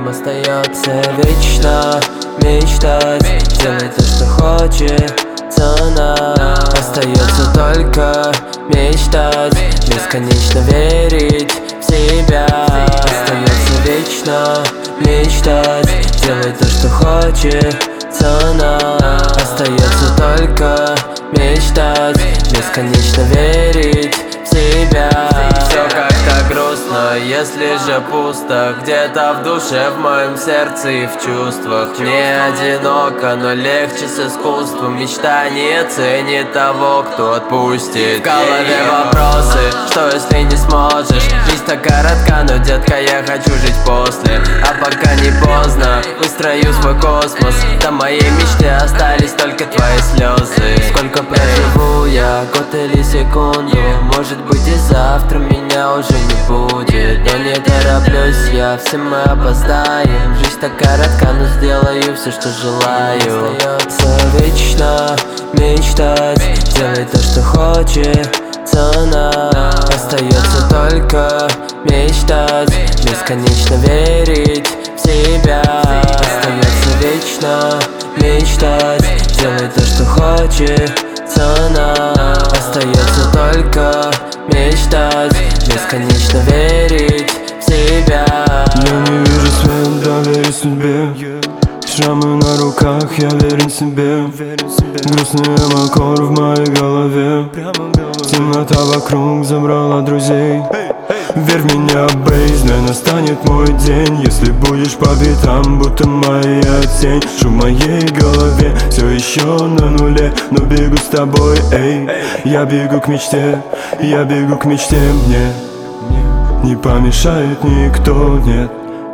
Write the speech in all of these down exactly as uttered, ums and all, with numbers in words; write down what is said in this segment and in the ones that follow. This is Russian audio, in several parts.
нам остается вечно мечтать, делать то, что хочется нам. Остается только мечтать, бесконечно верить в себя. Остается вечно мечтать, делать то, что хочется нам. Остается только мечтать, бесконечно верить в себя. Все как-то грустно, если же пусто, где-то в душе, в моем сердце и в чувствах. Мне одиноко, но легче с искусством. Мечта не ценит того, кто отпустит. В голове вопросы, что если не сможешь? Жизнь так коротка, но, детка, я хочу жить после. А пока не поздно, выстрою свой космос. До моей мечты остались только твои слезы. Сколько проживу я, год или секунду? Может быть и завтра меня уже не будет. Но не тороплюсь я, все мы опоздаем. Жизнь так коротка, но сделаю все, что желаю. Остается вечно мечтать, делать то, что хочется нам. Остается только мечтать, бесконечно верить в себя. Остается вечно мечтать, делать то, что хочется нам. Остается только мечтать, бесконечно верить в себя. Я не вижу свет, доверие судьбе. Шрамы на руках, я верен себе. Грустный макор в моей голове. Темнота вокруг забрала друзей. Верь в меня, бейзно, настанет мой день. Если будешь по пятам, будто моя тень. Шум в моей голове, все еще на нуле. Но бегу с тобой, эй. Я бегу к мечте, я бегу к мечте. Мне не помешает никто, нет.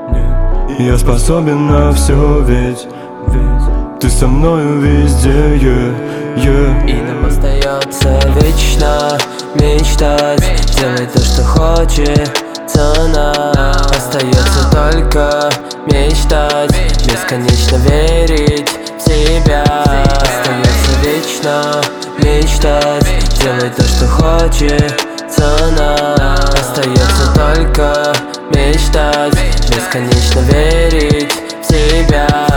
Я способен на все, ведь ты со мною везде, yeah, yeah. И нам остается вечно мечтать, делать то, что хочется нам. Остается только мечтать, бесконечно верить в себя. Остается вечно мечтать, делать то, что хочется нам. Остается только мечтать, бесконечно верить в себя.